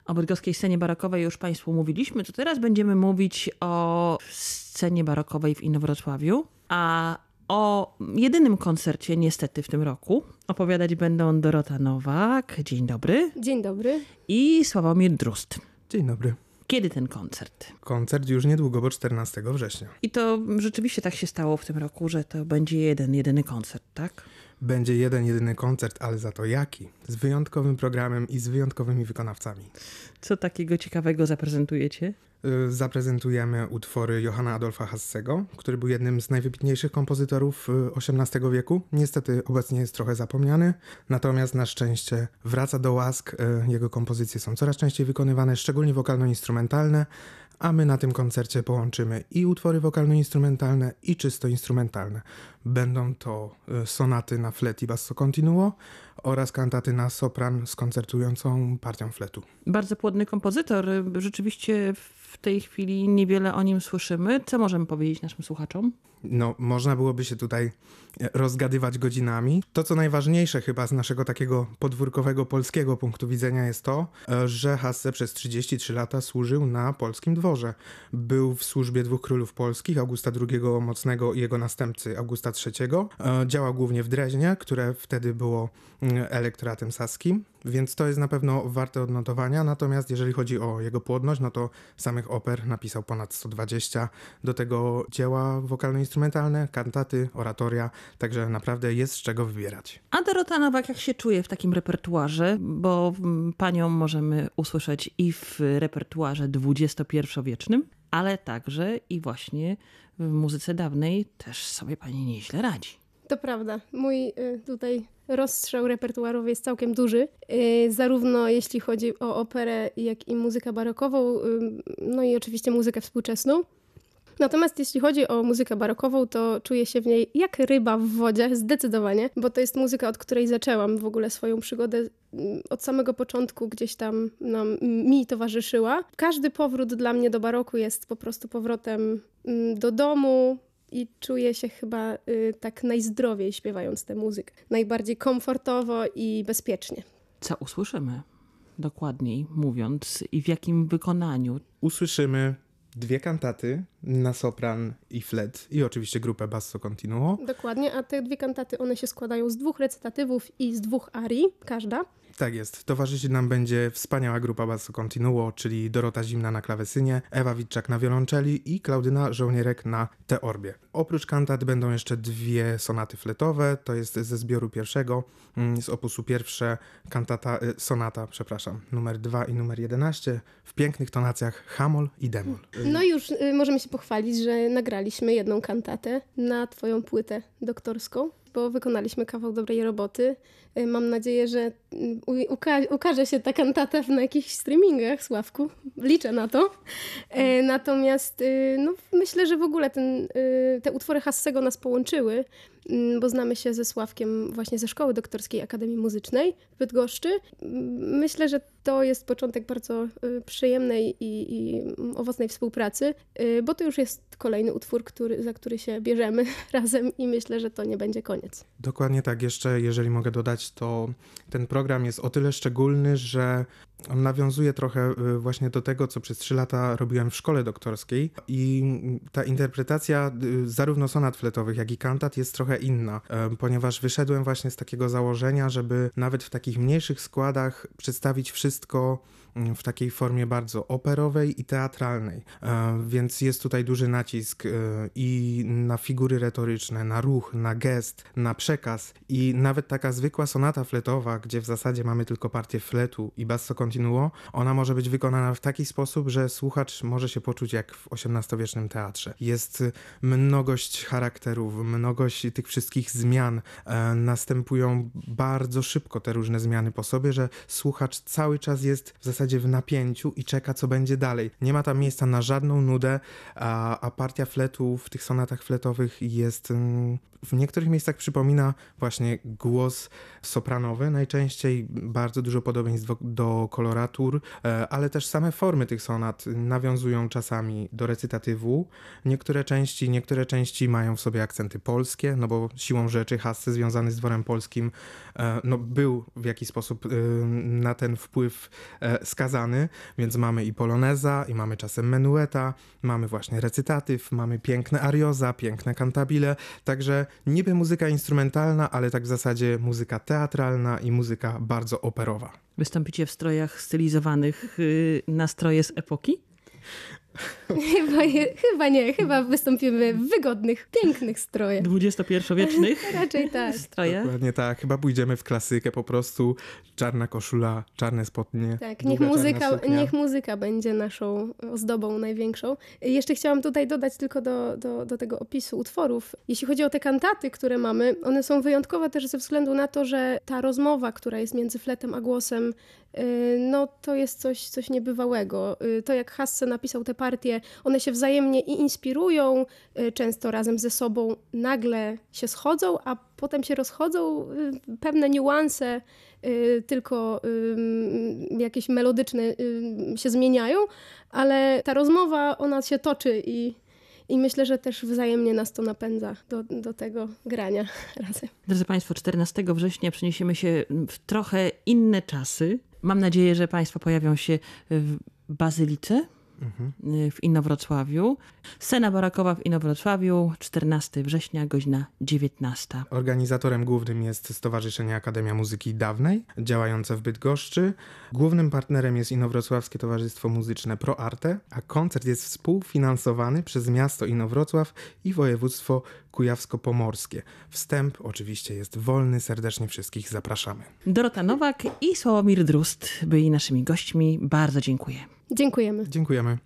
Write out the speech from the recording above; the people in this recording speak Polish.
O bydgoskiej scenie barokowej już Państwu mówiliśmy, to teraz będziemy mówić o scenie barokowej w Inowrocławiu, a o jedynym koncercie niestety w tym roku opowiadać będą Dorota Nowak. Dzień dobry. Dzień dobry. I Sławomir Drust. Dzień dobry. Kiedy ten koncert? Koncert już niedługo, bo 14 września. I to rzeczywiście tak się stało w tym roku, że to będzie jedyny koncert, tak? Będzie jedyny koncert, ale za to jaki? Z wyjątkowym programem i z wyjątkowymi wykonawcami. Co takiego ciekawego zaprezentujecie? Zaprezentujemy utwory Johanna Adolfa Hassego, który był jednym z najwybitniejszych kompozytorów XVIII wieku. Niestety obecnie jest trochę zapomniany, natomiast na szczęście wraca do łask. Jego kompozycje są coraz częściej wykonywane, szczególnie wokalno-instrumentalne, a my na tym koncercie połączymy i utwory wokalno-instrumentalne, i czysto instrumentalne. Będą to sonaty na flet i basso continuo oraz kantaty na sopran z koncertującą partią fletu. Bardzo płodny kompozytor. Rzeczywiście w tej chwili niewiele o nim słyszymy. Co możemy powiedzieć naszym słuchaczom? No, można byłoby się tutaj rozgadywać godzinami. To, co najważniejsze chyba z naszego takiego podwórkowego polskiego punktu widzenia jest to, że Hasse przez 33 lata służył na polskim dworze. Był w służbie dwóch królów polskich, Augusta II Mocnego i jego następcy Augusta III. Działał głównie w Dreźnie, które wtedy było elektoratem saskim, więc to jest na pewno warte odnotowania. Natomiast jeżeli chodzi o jego płodność, no to samych oper napisał ponad 120. Do tego dzieła wokalno-instrumentalne, kantaty, oratoria, także naprawdę jest z czego wybierać. A Dorota Nowak jak się czuje w takim repertuarze? Bo panią możemy usłyszeć i w repertuarze XXI-wiecznym, ale także i właśnie w muzyce dawnej też sobie pani nieźle radzi. To prawda. Mój tutaj rozstrzał repertuarowy jest całkiem duży. Zarówno jeśli chodzi o operę, jak i muzykę barokową, no i oczywiście muzykę współczesną. Natomiast jeśli chodzi o muzykę barokową, to czuję się w niej jak ryba w wodzie, zdecydowanie, bo to jest muzyka, od której zaczęłam w ogóle swoją przygodę. Od samego początku gdzieś tam mi towarzyszyła. Każdy powrót dla mnie do baroku jest po prostu powrotem do domu i czuję się chyba tak najzdrowiej śpiewając tę muzykę. Najbardziej komfortowo i bezpiecznie. Co usłyszymy? Dokładniej mówiąc i w jakim wykonaniu? Usłyszymy 2 kantaty na sopran i flet i oczywiście grupę basso continuo. Dokładnie, a te 2 kantaty, one się składają z 2 recytatywów i z 2 arii, każda. Tak jest. Towarzyszyć nam będzie wspaniała grupa basso continuo, czyli Dorota Zimna na klawesynie, Ewa Witczak na wiolonczeli i Klaudyna Żołnierek na teorbie. Oprócz kantat będą jeszcze 2 sonaty fletowe, to jest ze zbioru pierwszego, z opusu pierwsze sonata, numer 2 i numer 11 w pięknych tonacjach hamol i demol. No i już możemy się pochwalić, że nagraliśmy 1 kantatę na twoją płytę doktorską, bo wykonaliśmy kawał dobrej roboty. Mam nadzieję, że ukaże się ta kantata na jakichś streamingach, Sławku. Liczę na to. Natomiast no, myślę, że w ogóle te utwory Hassego nas połączyły, bo znamy się ze Sławkiem właśnie ze Szkoły Doktorskiej Akademii Muzycznej w Bydgoszczy. Myślę, że to jest początek bardzo przyjemnej i owocnej współpracy, bo to już jest kolejny utwór, za który się bierzemy razem i myślę, że to nie będzie koniec. Dokładnie tak. Jeszcze, jeżeli mogę dodać, to ten program jest o tyle szczególny, że on nawiązuje trochę właśnie do tego, co przez 3 lata robiłem w szkole doktorskiej i ta interpretacja zarówno sonat fletowych, jak i kantat jest trochę inna, ponieważ wyszedłem właśnie z takiego założenia, żeby nawet w takich mniejszych składach przedstawić wszystko w takiej formie bardzo operowej i teatralnej, więc jest tutaj duży nacisk i na figury retoryczne, na ruch, na gest, na przekaz i nawet taka zwykła sonata fletowa, gdzie w zasadzie mamy tylko partię fletu i basso continuo, ona może być wykonana w taki sposób, że słuchacz może się poczuć jak w XVIII-wiecznym teatrze. Jest mnogość charakterów, mnogość tych wszystkich zmian, następują bardzo szybko te różne zmiany po sobie, że słuchacz cały czas jest w zasadzie w napięciu i czeka, co będzie dalej. Nie ma tam miejsca na żadną nudę, a partia fletu w tych sonatach fletowych jest W niektórych miejscach przypomina właśnie głos sopranowy, najczęściej bardzo dużo podobieństw do koloratur, ale też same formy tych sonat nawiązują czasami do recytatywu. Niektóre części mają w sobie akcenty polskie, no bo siłą rzeczy Hasse związany z dworem polskim no był w jakiś sposób na ten wpływ skazany, więc mamy i poloneza, i mamy czasem menueta, mamy właśnie recytatyw, mamy piękne arioza, piękne cantabile, także niby muzyka instrumentalna, ale tak w zasadzie muzyka teatralna i muzyka bardzo operowa. Wystąpicie w strojach stylizowanych na stroje z epoki? Chyba nie. Chyba wystąpimy w wygodnych, pięknych strojach. 21-wiecznych Raczej tak. strojach? Dokładnie tak. Chyba pójdziemy w klasykę po prostu. Czarna koszula, czarne spodnie. Tak, niech niech muzyka będzie naszą ozdobą największą. Jeszcze chciałam tutaj dodać tylko do tego opisu utworów. Jeśli chodzi o te kantaty, które mamy, one są wyjątkowe też ze względu na to, że ta rozmowa, która jest między fletem a głosem, no to jest coś niebywałego. To jak Hasse napisał te partie, one się wzajemnie i inspirują, często razem ze sobą nagle się schodzą, a potem się rozchodzą, pewne niuanse tylko jakieś melodyczne się zmieniają, ale ta rozmowa, ona się toczy i myślę, że też wzajemnie nas to napędza do tego grania razem. Drodzy Państwo, 14 września przeniesiemy się w trochę inne czasy. Mam nadzieję, że Państwo pojawią się w Bazylice w Inowrocławiu. Scena barokowa w Inowrocławiu, 14 września, godzina 19. Organizatorem głównym jest Stowarzyszenie Akademia Muzyki Dawnej, działające w Bydgoszczy. Głównym partnerem jest Inowrocławskie Towarzystwo Muzyczne Pro Arte, a koncert jest współfinansowany przez miasto Inowrocław i województwo kujawsko-pomorskie. Wstęp oczywiście jest wolny, serdecznie wszystkich zapraszamy. Dorota Nowak i Sławomir Drust byli naszymi gośćmi. Bardzo dziękuję. Dziękujemy. Dziękujemy.